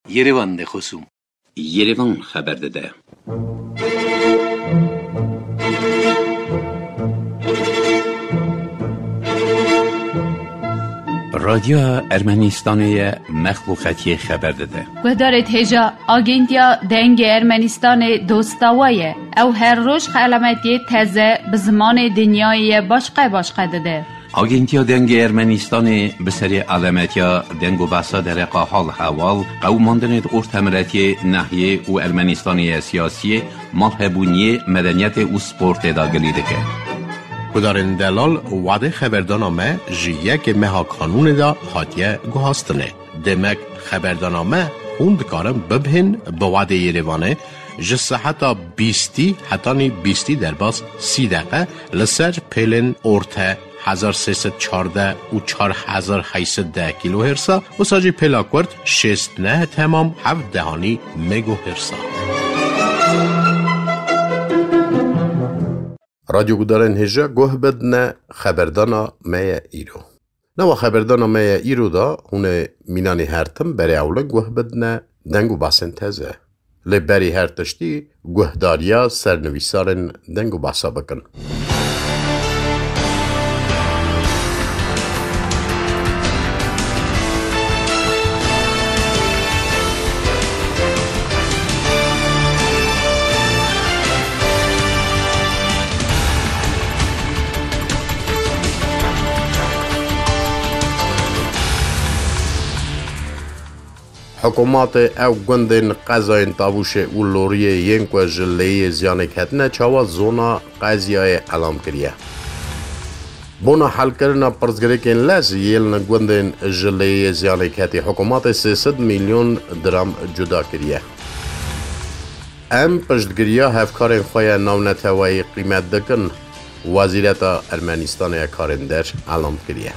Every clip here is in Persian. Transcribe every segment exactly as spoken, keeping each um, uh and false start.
Yerevan de خصوم Yerevan خبر داده. رادیو ارمنستان مخلوقاتی خبر داده. گذارت هجا آگنتیا دنگ ارمنستان دوستاویه او هر روز علامتی تازه به زمان دنیای باشقه باشقه داده. آگنتیا دنگ ارمنستان به سری علامتیا دنگ و بسا در حال حوال قوماندن ارتمرتی ناحیه و ارمنستانی سیاسی مالهبونی مدنیت و سپورت داگلی دکه. کدارن دلال وعده خبردانامه جیه که مها قانون دا حاتیه گوهاستنه. دمک خبردانامه خوند کارم ببهن به وعده یریوانه جسه حتی بیستی حتی نی بیستی در باز سی دقیقه لسر پیلن ارته هزار سیصد چارده و چار هزار هیصد ده کیلو هرسا و ساجی پیلا کرد شست نه تمام هفت دهانی مگو هرسا. رادیو گودارن هجا گوه بدنه خبردانا میا ایرو. نوا خبردانا میا ایرو دا هونه مینانی هرتم بری اولا گوه بدنه دنگو باسن تزه. لی بری هرتشتی گوه داریا سرنویسارن دنگو باسا بکن. حکومت او گندن قضای تابوش و لوریه ینکو جلیه زیانه کتنه چاوا زونا قضیای علام کریه. بونا حل کرنا پرزگری کن لز یلن گندن جلیه زیانه کتی حکومت سیصد میلیون درام جدا کریه. ام پشتگریه هفکارن خواه نونتوایی قیمت دکن وزیرت ارمنستان کارندر علام کریه.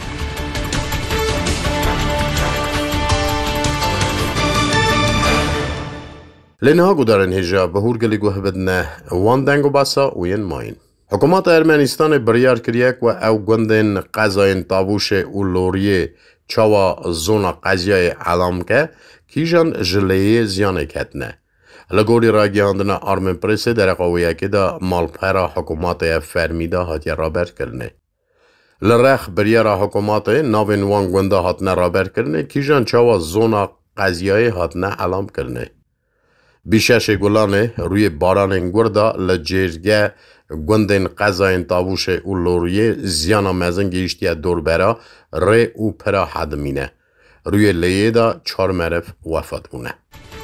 لنها گودارن هجا به هورگلی گوه بدنه وان دنگو باسا وین ماین. حکومت ارمنستان بریار کریک و او گندن قضای تابوش و لوریه چاوا زونا قضیای علام که کیجان جلیه زیانه کتنه. لگوری را گیاندنا آرمن پرسه در قویه که دا مالپیرا حکومت فرمیده هاتی رابر کرنه. لرخ بریار حکومت ناوین وان گنده هاتنه رابر کرنه کیجان چاوا زونا قضیای هاتنه علام کرنه. بیشش گلانه روی باران گردا لجرگه گندن قضای تابوش و لوریه زیانا مزنگی اشتیا دور برا ری او پرا حدمینه. روی لیه دا چار مرف وفات بونه.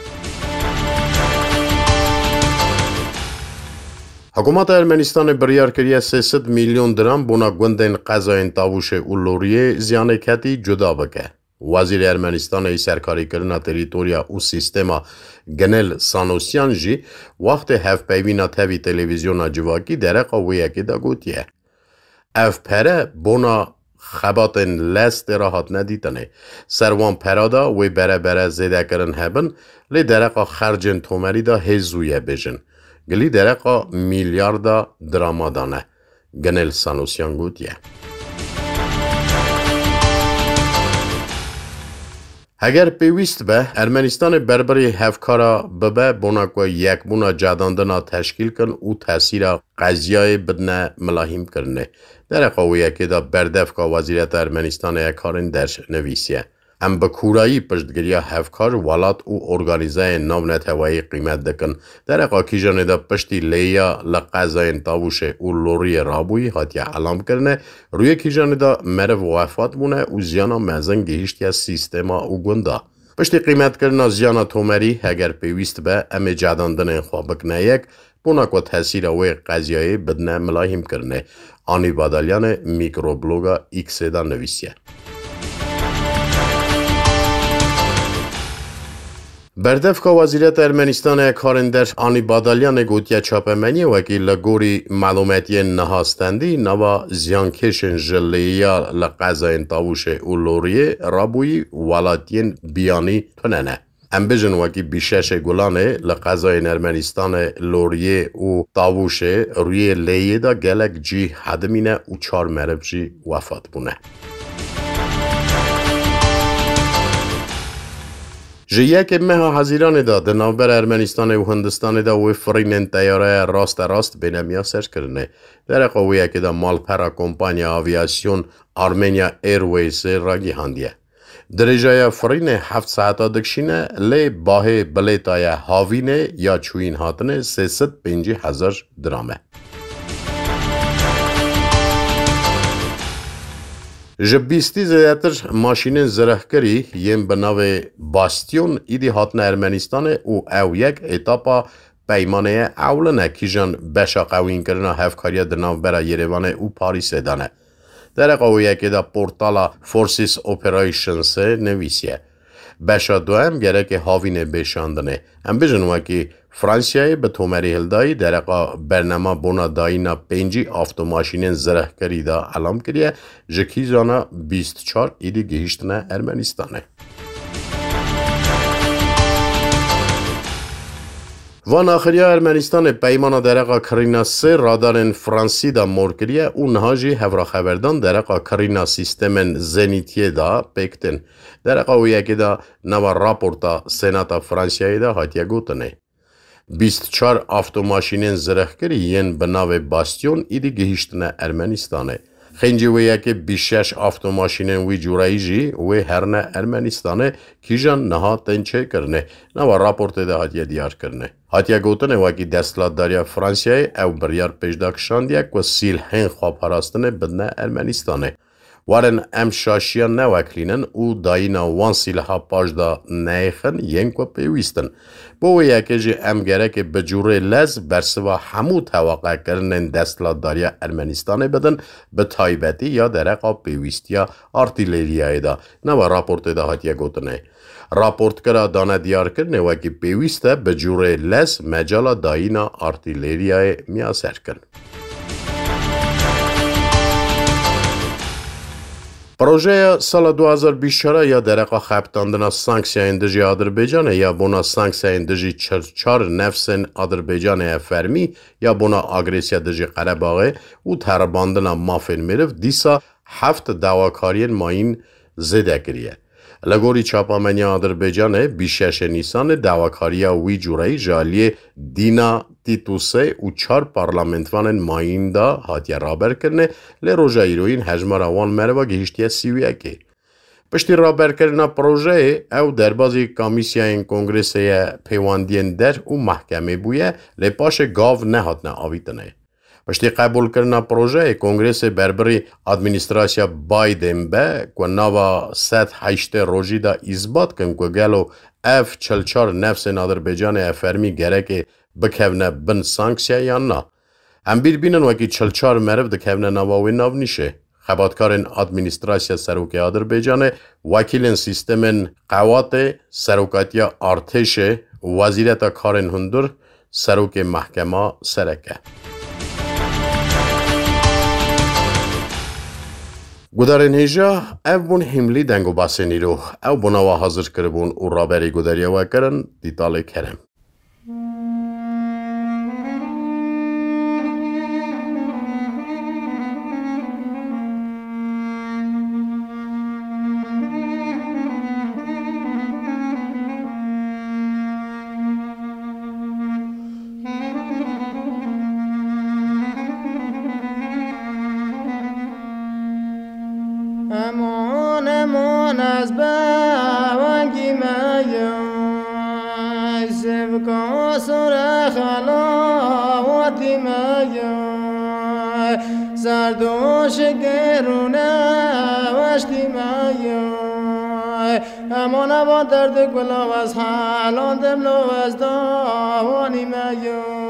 حکومت ارمنستان بریار کریه سیصد میلیون درام بونا گندن قضای تابوش و لوریه زیانه کتی جدا بکه. وزیر ارمنستان ای سرکاری کرنا تریتوریا و سیستما گنل سانوسیان جی وقت هف پیوینا تاوی تلویزیونا جواکی درق ویه که دا گوتیه. اف پره بونا خباتن لست راحت ندیتنه. سروان پرادا وی بره بره زیده کرن هبن لی درق خرجن تومری دا هزویه بجن. گلی درق میلیاردا درامادانه. گنل سانوسیان گوتیه. اگر پیوست به ارمنستان بربری هفکارا ببه بوناکو یک بونا جاداندنا تشکیل کن او تاثیر قضیه بدنه ملاحیم کرنه. در قویه که دا بردفکا وزیرت ارمنستان اکارن درش نویسیه. ام بکورایی پشتگیری هفکار ولات او ارگانیزه نامنت هوایی قیمت دکن. در قاکی جانه دا پشتی لیا لقضای تاوش او لوری رابوی حاتیه علام کرنه روی کی جانه دا مرف وفات بونه او زیانا مزن گهیشتی سیستما او گنده. پشتی قیمت کرنا زیانا تومری اگر پیوست به ام جاداندن خوابک نیک بوناکو تحصیل اوی قضیه بدنه ملاحیم کرنه. آنی بادالیان میکروبلوگا ایکس دا نویسیه. بردفکا وزیرت ارمنستان کارندر آنی بادالیان گوتیا چاپمنی وکی لگوری معلوماتی نهاستندی نوا زیانکشن جلیه لقضای تاوش اولوریه رابوی ولاتین بیانی تننه. ام بجن وکی بیشش گلانه لقضای ارمنستان لوریه و تاوش روی لیه دا گلک جی حدمینه و چار مرب جی وفات بونه. جیه که مه هزیران دا در نوبر ارمنستان و هندستان دا و فرینن تیاره راست راست بینمیا سر کرنه. در قویه که دا مالپرا کمپانیا آویاسیون آرمینیا ایرویز را گیهاندیه. درجه فرین هفت ساعتا دکشینه لی باه بلیتای هاوینه یا چوین هاتنه سیست پینجی هزار درامه. جبیستی زیادتر ماشین زرهکری یم بناو باستیون ایدی هاتن ارمنستان او او یک ایتاپا پیمانه اولنه کیجان بشا قوین کرنا هفکاریا درناو برا یریوان او پاریس دانه. در قویه که دا پورتالا فورسیس اپریشنز نویسیه. بشا دوام گره که هاوینه بشاندنه. هم بجنوه که فرانسیای به تومری هلدایی در قا برنامه بونا دایینا پنجی آفتوماشین زره کری دا علام کریه جکی زانا بیست چار ایدی گهیشتنه ارمنستانه. وان آخریا ارمنستان پیمان درقا کرینا سه رادارن فرانسی دا مور کریه او نهاجی هفرا خبردان درقا کرینا سیستمن زنیتیه دا پیکتن. درقا و یکی دا نوا راپورتا سیناتا فرانسیای دا هاتیا گوتنه. بیست چار آفتوماشین زرخ کری ین بناو باستیون ایدی گهیشتنه ارمنستانه. خنجی و یکی بیشش آفتوماشین وی جورایی جی و هرنه ارمنستانه کیجان نها تنچه کرنه نوا راپورت ده هاتیه دیار کرنه. هاتیه گوتنه وکی دستلات داریا فرانسیای او بریار پیشداکشاندیه که سیل هن خواب هراستنه بدنه ارمنستانه. وارن ام شاشیان نوکلینن او دایینا وان سیلها پاجدا نیخن ین کو پیویستن. بو یکی جی ام گره که بجوره لز برسوا همو توقع کرنن دستلات داریا ارمنستانه بدن به تایبتی یا درقا پیویست یا آرتیلریای دا نوا راپورت دا هاتیه گوتنه. راپورت کرا دانه دیار کرنه وکی پیویسته بجوره لز مجالا دایینا آرتیلریای میاسر کن. پروژه سال دو هزار و بیست و چهار یا درقا خبتاندنا سانکسیا اندجی آذربایجان یا بونا سانکسیا اندجی چرچار نفسن آذربایجان فرمی یا بونا آگریسیا دجی قرباغه و ترباندنا مافین میرف دیسا هفت دواکارین ماین زده کریه. لگوری چاپامنی آذربایجان بیشش نیسان دواکاریا وی جورایی جالی دینا تیتوسه و چار پارلمنتوان ماین دا هاتیه رابر کرنه لی روژا ایروین هجمار وان مروا گهشتیه سیویه که. پشتی رابر کرنا پروژه او دربازی کامیسیان کنگرسه پیواندین در و محکمه بویه لی پاش گاو نهاتنه آویتنه. پشتی قبول کرنا پروژه کنگرس بربری ادمینستراسیا بایدن به که نوا ست هشت روژی دا اثبات کن که گلو اف چلچار نفس آذربایجان افرمی گره که بکونه بن سانکسیا یا نه. هم بیر بینن وکی چلچار مرف دکونه نواوی ناو نیشه. خباتکارن ادمینستراسیا سروک آذربایجان وکیلن سیستمن قوات سروکاتیا ارتش وزیرتا کارن هندور سروک محکمه سرکه. گودارن هیجا او بون هملی دنگو باسنی رو او بناوا حاضر کربون او رابری گوداریا و کرن دیتاله کرم. امان امان از بوانگی میای سبکا سر خلاواتی میای سردوش گرونه وشتی میای امان امان درد گلو از حالان دملو از داوانی میای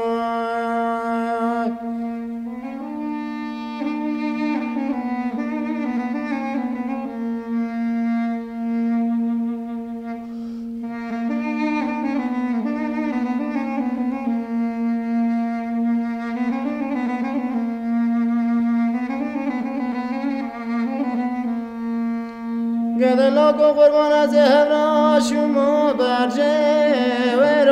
گدلا کو قربان از هر شما برجه و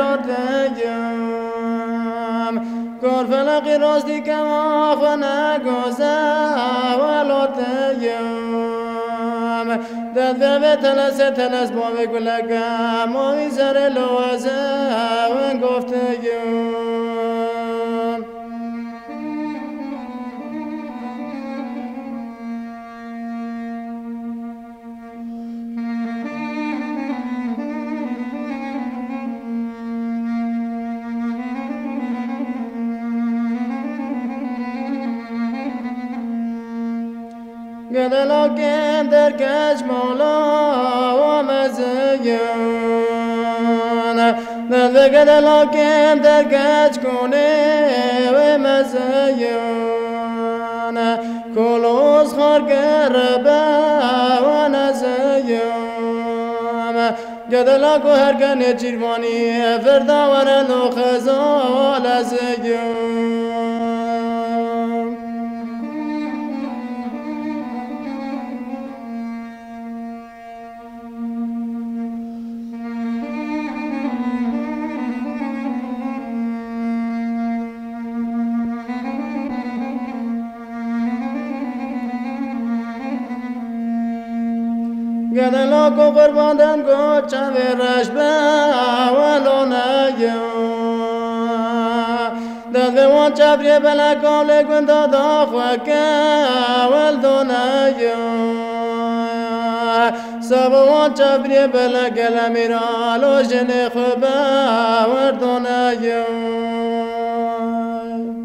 راتیم کار فلقی راستی کم آخو نگازه ولاتیم داد به تلس تلس با به گلگم و میزر لوازه و گفته گیم گدلاکن در کج مولا و مزیان داد به گدلاکن در کج کنه و مزیان کلوز خار گربه و نزیان گدلاکو هر کنه چیروانی فردا ورن و خزال ازیان گدلاکو قرباندن گو چاویرش به ولو نگیان داد به وان چابری بلا کامل گندا دا خوکه ولدو نگیان سب وان چابری بلا گلمیرالو جن خوبه وردو نگیان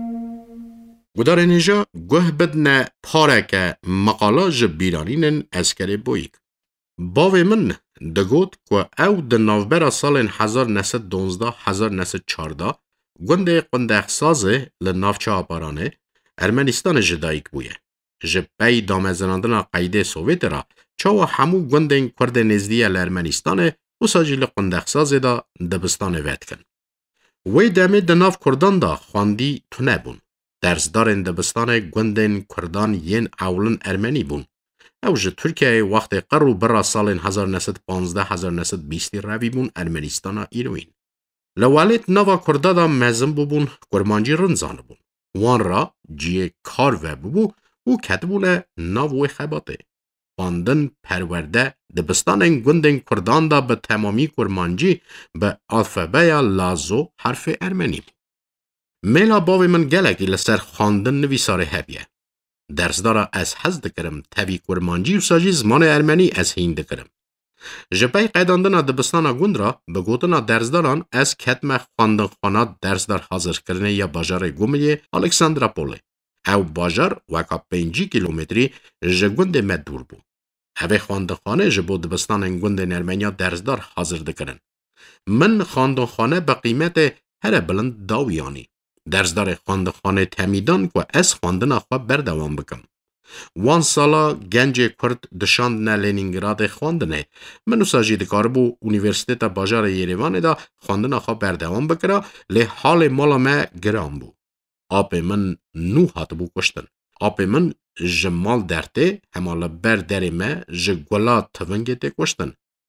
گدار نیجا گوه بدن پارک مقالا جبیرانین اسکری بویک. باوی من دگوت که او د نوبر سال هزار و نهصد و دوازده هزار و نهصد و چهارده گنده قندق سازه لنافچه آپارانه ارمنستان جدایک بویه. جبهی دامزراندن قیده سوویت را چاو همو گنده کرد نزدیه لارمنستان و ساجیل قندق سازه دا دبستان وید کن. وی دمه دناف کردان دا خواندی تونه بون. درزدار دبستان گنده کردان ین اولن ارمنی بون. اوج ترکیه وقت قرو برا سال هزار و نهصد و پانزده هزار و نهصد و بیست روی بون ارمنستان ایروین. لوالت نوا کرده دا مزم ببون کرمانجی رنزان بون. وان را جیه کار و ببو و کتبونه ناوی خباته. خواندن پرورده دبستان گندن کردان دا به تمامی کرمانجی به الفبای لازو حرف ارمنی بود. میلا باوی من گلگی لسر خواندن نویساره هبیه. درس داره از حز دکرم تاوی کرمانجی و ساجی زمان ارمنی از هین دکرم. جبهی قیداندن دبستان گند را به گوتنا درس داران از کتم خواندن خانات درس دار حاضر کرنه یا باجار گومیه الکساندراپوله. او باجار وکا پنجی کیلومتری جگند مدور بو. اوه خواندن خانه جبو دبستان گند ارمنیا درس دار حاضر دکرن. من خواندن خانه به قیمت هر بلند داویانی. درسدار خواندخانه تمیدان که از خواندن آخوا بردوام بکم. وان سالا گنج کرد دشاند نه لینینگراد خواندنه. منو ساجی دکار بو اونیورسیتت باجار یریوان دا خواندن آخوا بردوام بکرا لی حال مالا ما گرام بو. آپ من نو هات بو کشتن. آپ من جمال درته همالا بر دری ما جگولا تونگه تی کشتن.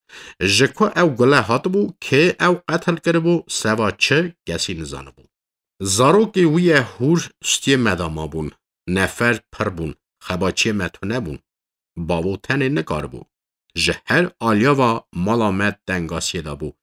جکو او گله هات بو که او قتل کربو سوا چه گسی نزانه بو. زاروکی ویه هور ستی مداما بون. نفر پر بون. خباچی متونه بون. باو تنه نکار بو. جهر آلیا و مالامت دنگاسیه دا بو.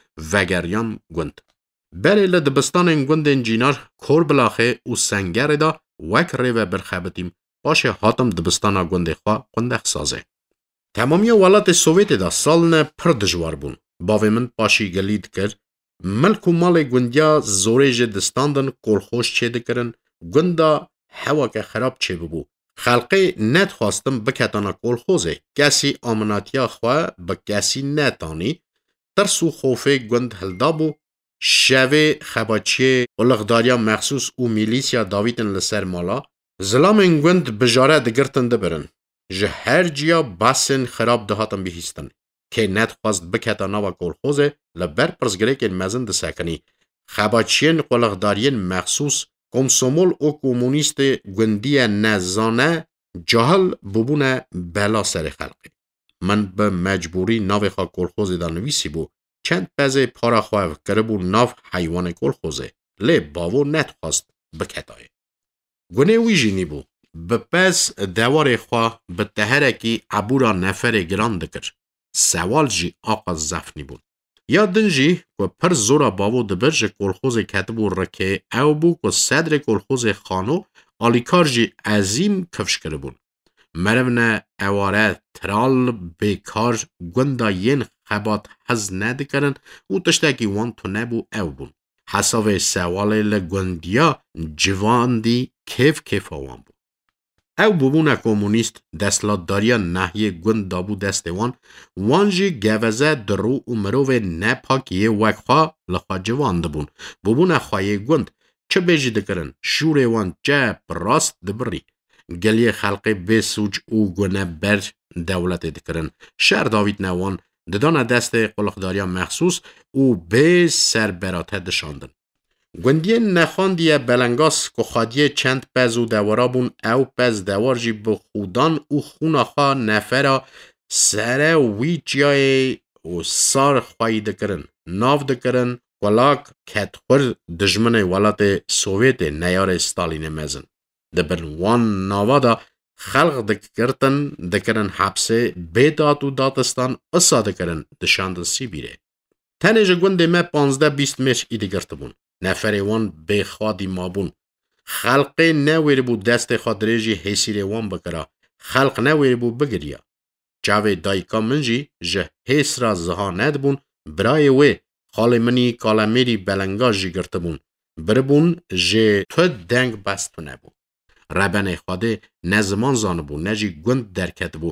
وگریان گند. بله لدبستان گند انجینار کور بلاخه او سنگر دا وک ریوه برخبتیم باشه هاتم دبستان گند خواه قندخ سازه. تمامی ولات سوویت دا سالن پر دجوار بون. باوی من پاشی گلید کرد. ملک و مال گندیا زوره جدستاندن کلخوش چه دکرن گندا هوا که خراب چه ببو. خلقه نت خواستم بکتانا کلخوزه. کسی آمناتیا خواه با کسی نتانی ترسو خوفه گند هلدابو شوه خباچی اولغداریا مخصوص او میلیسیا داویتن لسر مالا زلام گند بجاره دگرتن دبرن. جه هر جیا باسن خراب دهاتن بهیستن. که نت خواست بکتانا و کلخوزه لبر پرزگره که مزن دسکنی. خباچین قلقدارین مخصوص کمسومول و کمونیست گندی نزانه جهل ببونه بلا سر خلقه. من به مجبوری ناو خواه کلخوزه دا نویسی بو. چند پزه پارا خواه کربو ناو حیوان کلخوزه. لی باو نت خواست بکتای. گونه وی جینی بو. بپس دوار خواه به تهرکی عبورا نفر گران دکر. سوال جی آقا زفنی بون. یا دنجی که پر زورا باو دبر جه کلخوز کتبو رکه او بو که صدر کلخوز خانو آلیکار جی عظیم کفش کرده بون. مرونه اواره ترال بیکار گندا ین خبات حز ندکرن و تشتاکی وان تو نبو او بون. حساب سوال لگندیا جوان دی کیف کیف آوان بون. او ببونه کمونیست دستلات داریا نحیه گند دابو دستوان وانجی گوزه درو و مروو نپاک یه وکخوا لخوا جوان دبون ببونه خواهی گند چه بیجی دکرن شوره وان چه براست دبری گلی خلق بسوج او گونه بر دولت دکرن شهر داوید نوان ددان دست قلقداریا مخصوص او به سربراته دشاندن گوندی نخاندیه بلنگاس که خادیه چند پز و دوارا بون او پز دوار جی بخودان او خوناخا نفرا سره وی جای و سار خواهی دکرن ناف دکرن ولاک کتخور دجمن ولات سوویت نیار ستالین مزن دبن وان نوادا خلق دکرتن دکرن حبسه بیدات و داتستان اصا دکرن دشاندن سی بیره تنیج گونده ما پانزده بیست مش ایدی گرت بون نفر وان به خادی مابون خلق نویر بو دست خادریجی حیسیر وان بکرا خلق نویر بو بگریا جاوه دایکا منجی جه حیس را زها ند بون برای وی خال منی کالمیری بلنگا جی گرت بون بربون جه تو دنگ بست نبون ربن خاده نزمان زان بون نجی گند درکت بو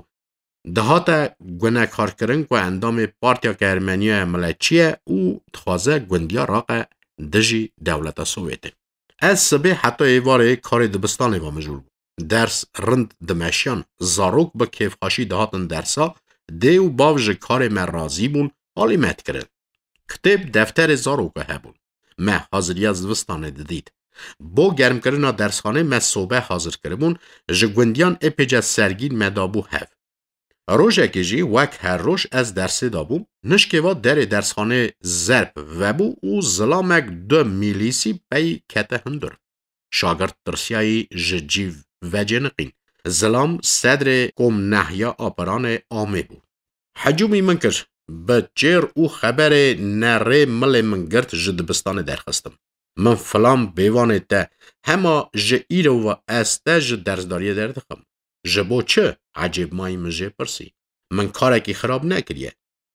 دهاتا گونه کار کرن که اندام پارتیا که ارمنیا ملچیه او تخوازه گندیا راقه دجی دولت سوویته. از سبه حتی ایواره کار دبستانی و مجول بود. درس رند دمشیان زاروک با کیفخاشی دهاتن درسا دیو باوش کار من رازی بون حالی مت کرد. کتب دفتر زاروک هبون. مه حاضری از دبستانه دید. با گرم کردن درسخانه مه صوبه حاضر کربون جگوندیان اپیجا سرگین مدابو هف. روشه که جی وک هر روش از درسی دابو نشکیوا در درسخانه زرب و بو او ظلامک دو میلیسی بی کته هندر. شاگرد ترسیایی ججیو و جنقین. ظلام صدر کم نحیا آپران آمه بو. حجومی منکر به چیر او خبر نره مل منگرد جدبستان درخستم. من فلام بیوانه تا همه جه ایرو و استه جه درزداری دردخم. جبو چه؟ عجیب مایی مجه پرسی. من کارکی خراب نکریه.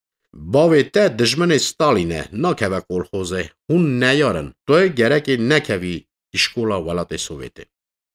باوی تا دجمن ستالینه ناکوه کلخوزه هون نیارن توی گرک نکوی اشکولا ولات سوویته.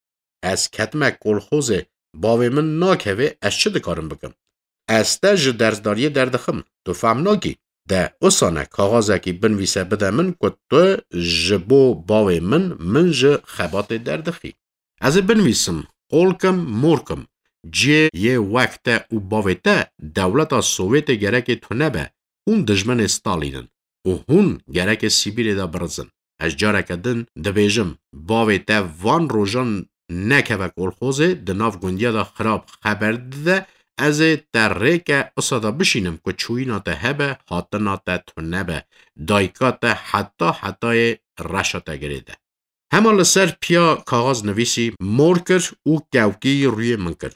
از کتمه کلخوزه باوی من ناکوه از چه دکارم بکم؟ از تا جه درزداری دردخم تو فهم ناکی. ده اصانه کاغازه که بنویسه بده من که تو جبو باوی من من جه خبات دردخی. از بنویسم قولکم مورکم جه یه وقت او باویته دولت سوویت گرک تو نبه اون دجمن ستالینن و هون گرک سیبیری دا برزن. از جاره کدن دبیجم باویته وان روژان نکوه کلخوزه دناف گندیا دا خراب خبر ده از تره که اصادا بشینم که چوینا تا هبه حاطنا تا تو نبه دایکا تا حتی حتی رشا تا گریده. همه لسر پیا کاغاز نویسی مورکر او کوکی روی من کرد.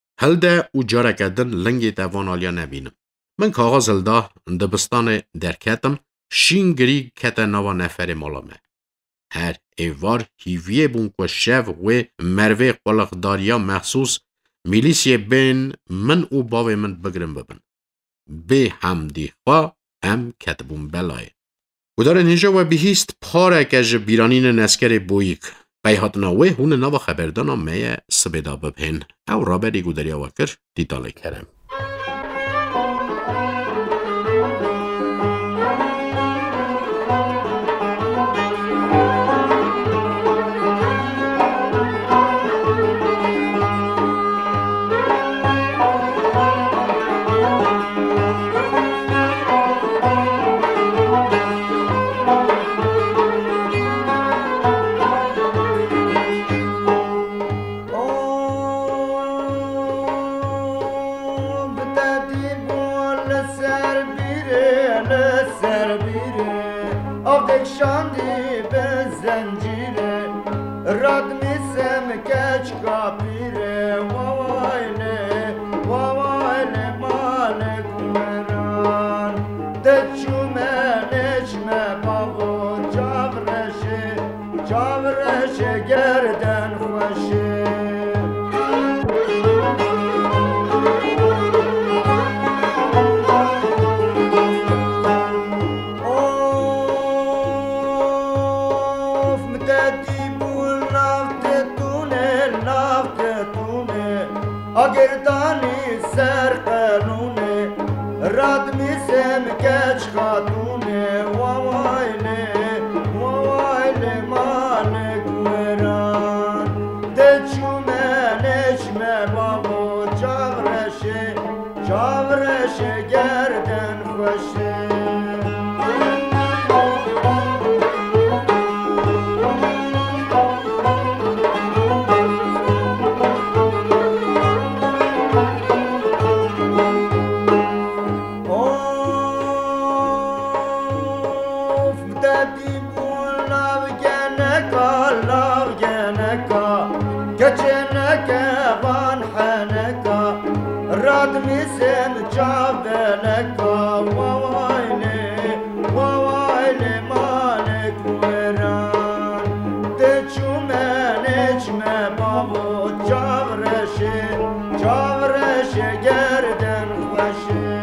هلده او جاره کردن لنگی توان آلیا نبینم. من کاغاز هلده دبستان درکتم شینگری کتا نوا نفر مالامه. هر ایوار هیویه بون که شف و مروه قلقداریا مخصوص میلیسی بین من او باوی من بگرم ببن. به همدی خواه ام کتبون بلای. و داره نجا و بهیست پاره که جه بیرانین نسکر بویک بیهاتناوه هون نوا خبردانا میه سبیدا ببهن او رابری گودریا وکر دیتالی کرم. شاندی به زنجیره راد میسم کچ کافی راد میسم کچ خاتونه وایله وایله مالک وران دچومنش مبابو چاورشه چاورشه گردن خوشه میسم جابلکا ووایله ووایله مالک وران دچومنش مبابو جاورشه جاورشه گردن خوشه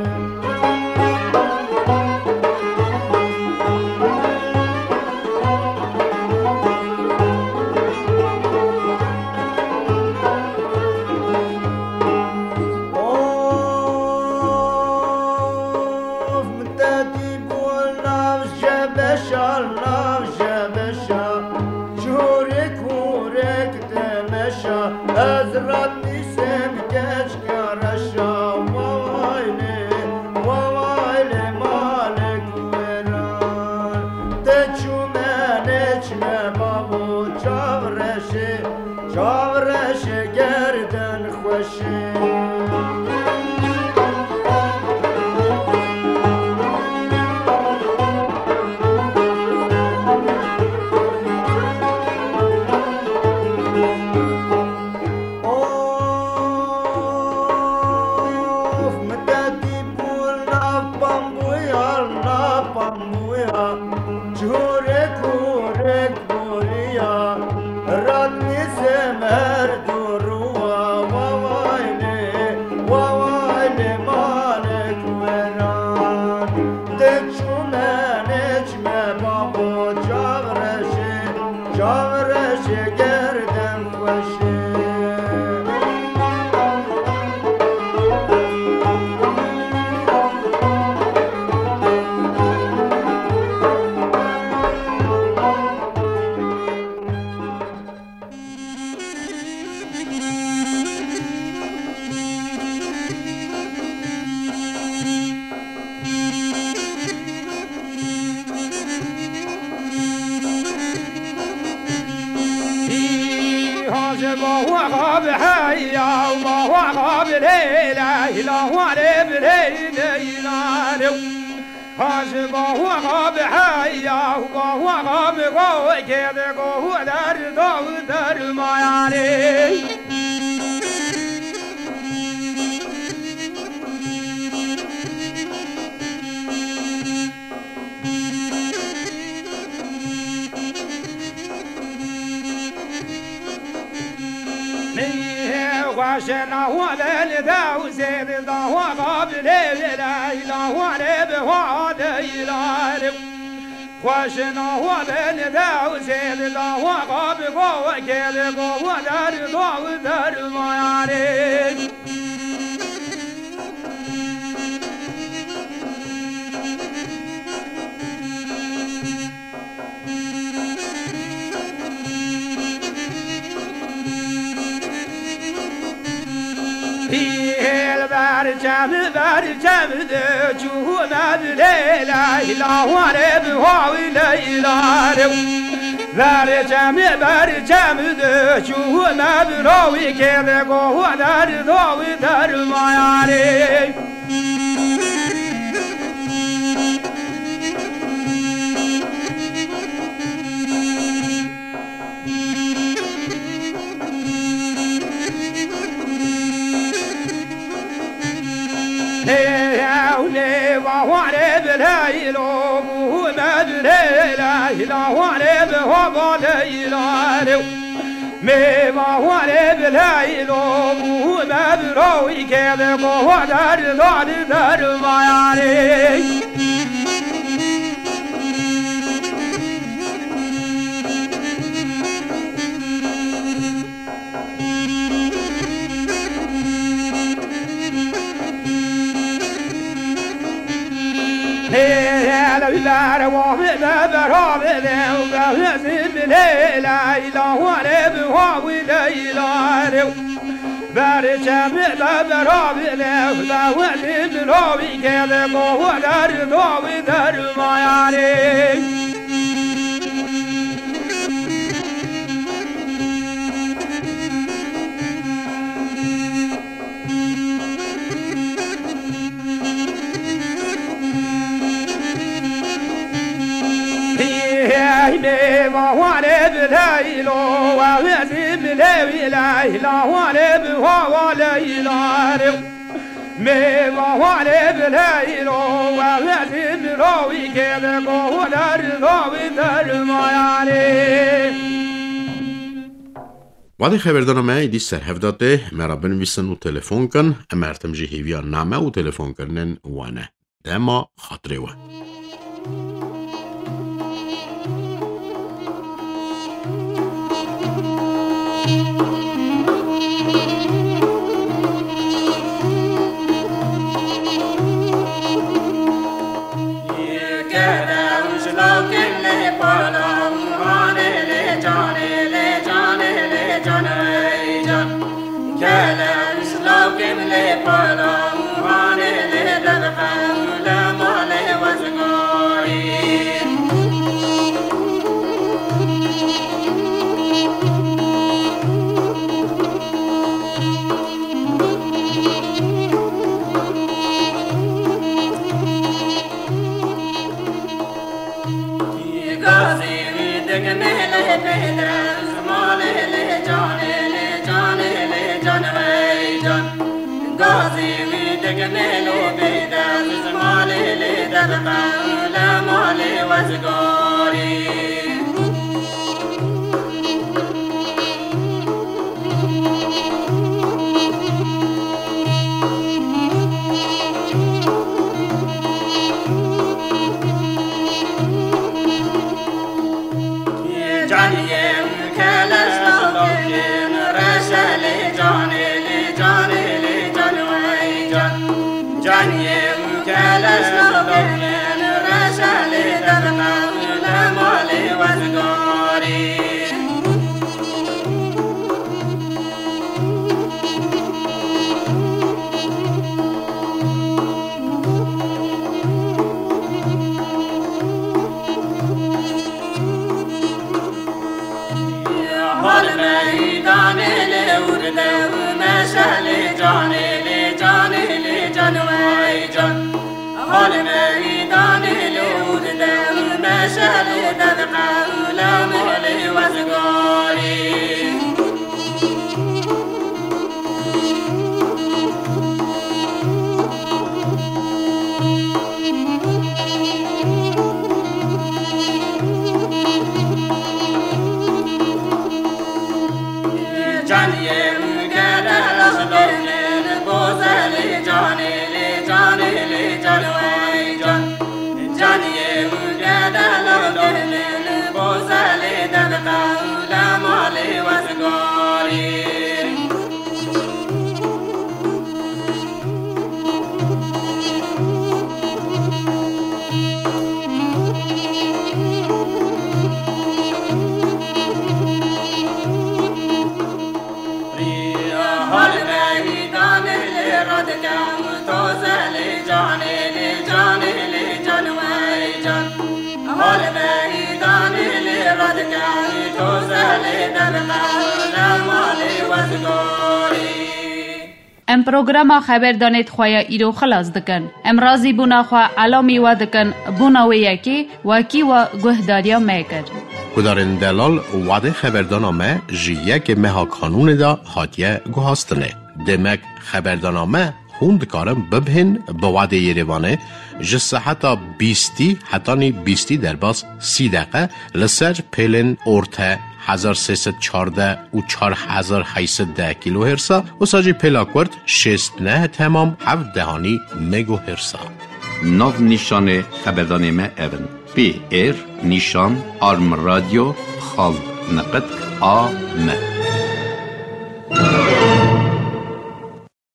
Hazrat nisem geç karışa vayne vayne malek veran teçumen içme babu çavreşe çavreşe gerden xoşe واشنا هو بالدا وزيد دا هو قابل لا اله هو رب هو لا اله واشنا هو بالدا وزيد دا هو قابل هو كيل هو دار دو دار ما يعرف برجم برجم ده جهود لیلا ایلا وارب ها لیلا برجم برجم ده جهود راوی که ده گوه در داوی در مایاری وارب ليلو محمد لا اله وارب هو ليلو مي وارب ليلو محمد روي كده هو دار دار دار ما يعني هلا بلا وابدا برابدا وبهزم لا اله ولا بهاوي لا اله برشم برابدا وبهزم راوي كذا قوة در راوي در ما يعني ما وارب لا إله وازم لا إله إلا وارب ولا إله ما وارب لا إله وازم راوي كذا قدر راوي در ما يعني وادي خبردار ما يدي سرهفداته مرا بنویسن و تلفن کن امرتم جهیویا نامه و تلفن کرنن وانه دما خاطره و ام پروگرام خبر دانید خواه ایرو خلاص دکن. ام رازی بونا خواه علامی و دکن بونا و یکی وکی و گهداریا میکر. کدارن دلال وعده خبردانامه جیه که مها کانون دا حاتیه گوهاستنه. دمک خبردانامه خوند کارم ببهن به وعده یریوانه جسه حتی بیستی حتی نی بیستی در باز سی دقیقه لسر پیلن ارته هزار سیصد چارده و چار هزار هیصد ده کیلو هرسا و ساجی پلاکورد شست نه تمام هفت دهانی مگو هرسا. نو نشان خبردانامه اون پی ایر نشان آرم رادیو خال نقد آ م